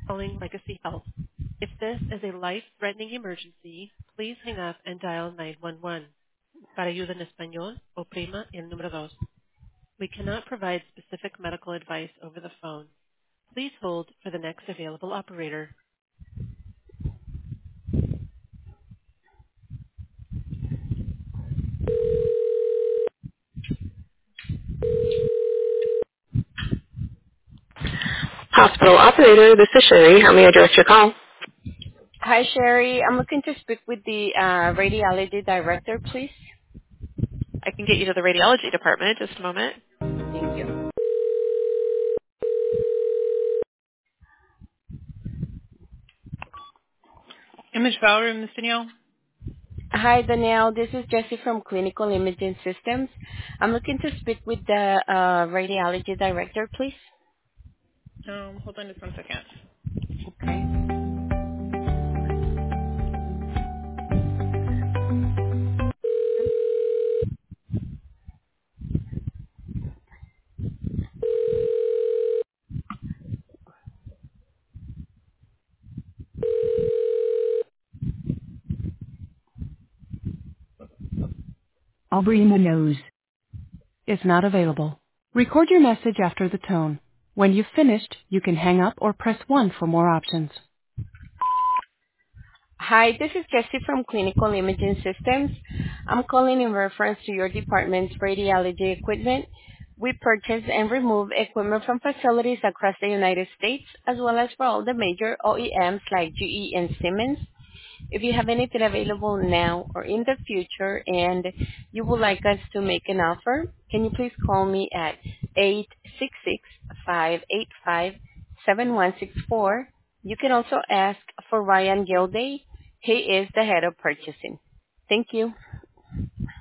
Calling Legacy Health. If this is a life-threatening emergency, please hang up and dial 911. Para ayuda en español, oprima el número dos. We cannot provide specific medical advice over the phone. Please hold for the next available operator. Hospital operator, this is Sherry. How may I direct your call? Hi, Sherry. I'm looking to speak with the radiology director, please. I can get you to the radiology department. Just a moment. Thank you. Image file room, Miss Danielle. Hi, Danielle. This is Jessie from Clinical Imaging Systems. I'm looking to speak with the radiology director, please. Hold on just 1 second. Okay. Aubrey Munoz is not available. Record your message after the tone. When you've finished, you can hang up or press 1 for more options. Hi, this is Jessie from Clinical Imaging Systems. I'm calling in reference to your department's radiology equipment. We purchase and remove equipment from facilities across the United States, as well as for all the major OEMs like GE and Siemens. If you have anything available now or in the future and you would like us to make an offer, can you please call me at 866-585-7164. You can also ask for Ryan Gilday. He is the head of purchasing. Thank you.